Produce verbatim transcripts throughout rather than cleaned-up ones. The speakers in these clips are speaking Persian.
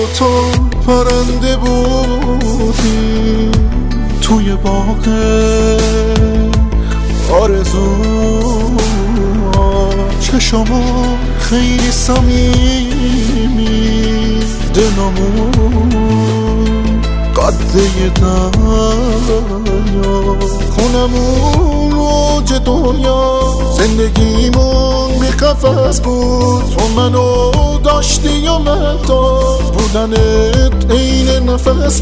تو پرنده بودی توی باغ آرزو، چشما خیلی صمیمی، دلمون قده دریا، خونمون اوج دنیا، زندگیمون بی قفس بود. تو منو داشتی و من تو بودنت عین نفس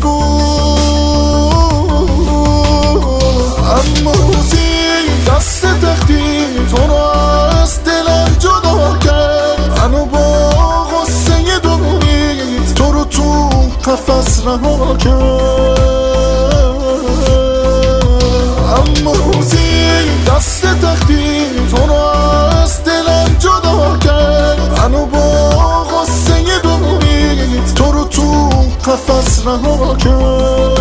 بود. اما روزی دست تختی تو رو از دلم جدا کرد، منو با غصه دنیت تو رو تو قفس رها کرد. اما روزی دست تختی تو رو از دلم جدا کرد، منو با غصه دنیت تو رو تو قفس رها کرد.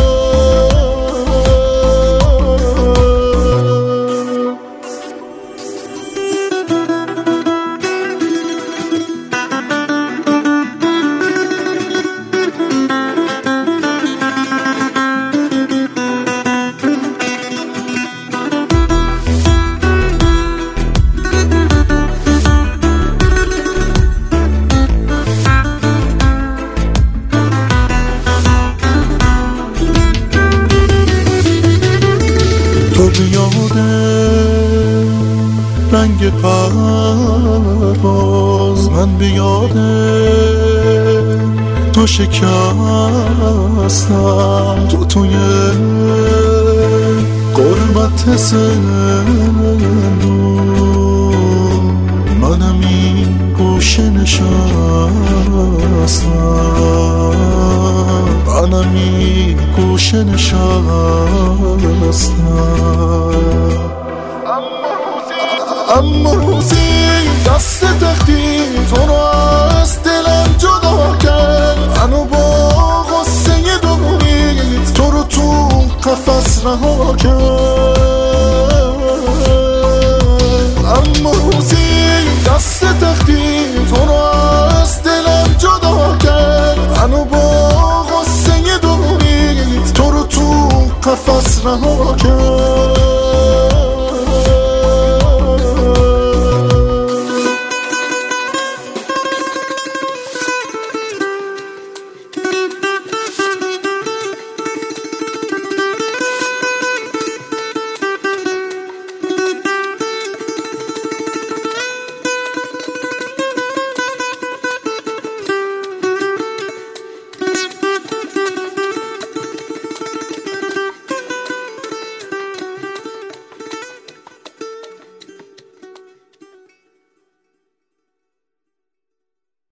تو بیاده رنگ پرواز، من بیاده تو شکستم، تو توی قربت زندون، منم این گوشه نشستم، منم این گوشه نشستم. اما روزی دست تختی تو رو از دلم جدا کرد، منو با غصه دنیت تو رو تو قفس رها کرد. اما روزی دست تختی تو رو از دلم جدا کرد، منو با غصه دنیت تو رو تو قفس رها کرد.